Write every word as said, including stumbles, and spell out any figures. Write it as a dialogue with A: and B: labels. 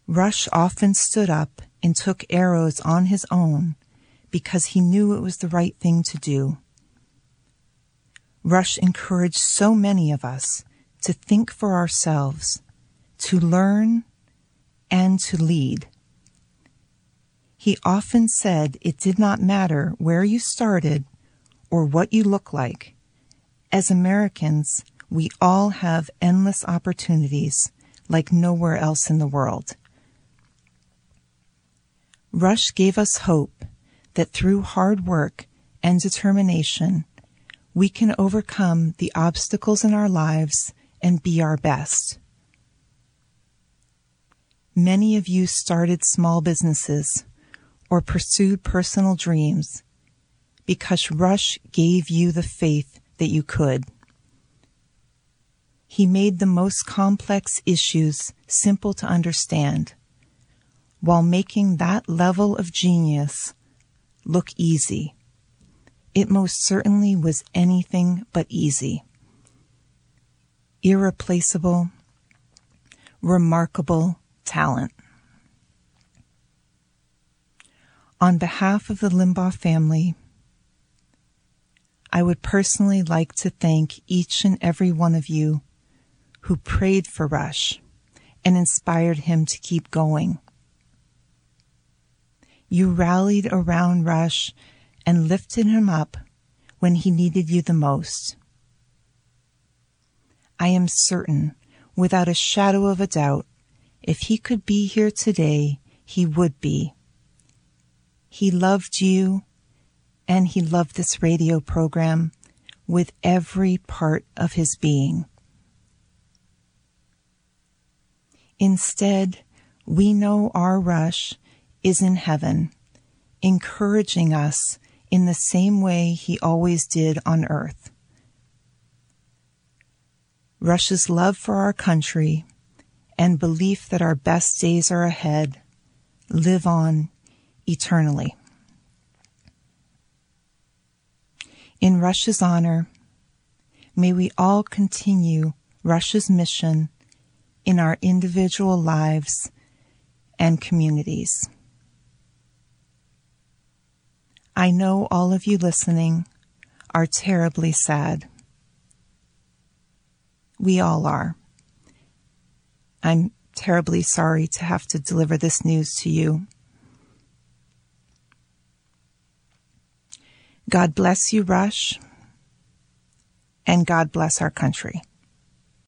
A: Rush often stood up and took arrows on his own because he knew it was the right thing to do. Rush encouraged so many of us to think for ourselves, to learn, and to lead. He often said it did not matter where you started or what you look like. As Americans, we all have endless opportunities like nowhere else in the world. Rush gave us hope that through hard work and determination, we can overcome the obstacles in our lives and be our best. Many of you started small businesses or pursued personal dreams because Rush gave you the faith that you could. He made the most complex issues simple to understand, while making that level of genius look easy. It most certainly was anything but easy. Irreplaceable, remarkable talent. On behalf of the Limbaugh family, I would personally like to thank each and every one of you who prayed for Rush and inspired him to keep going. You rallied around Rush and lifted him up when he needed you the most. I am certain, without a shadow of a doubt, if he could be here today, he would be. He loved you, and he loved this radio program with every part of his being. Instead, we know our Rush is in heaven, encouraging us in the same way he always did on earth. Rush's love for our country and belief that our best days are ahead live on eternally. In Rush's honor, may we all continue Rush's mission in our individual lives and communities. I know all of you listening are terribly sad. We all are. I'm terribly sorry to have to deliver this news to you. God bless you, Rush, and God bless our country.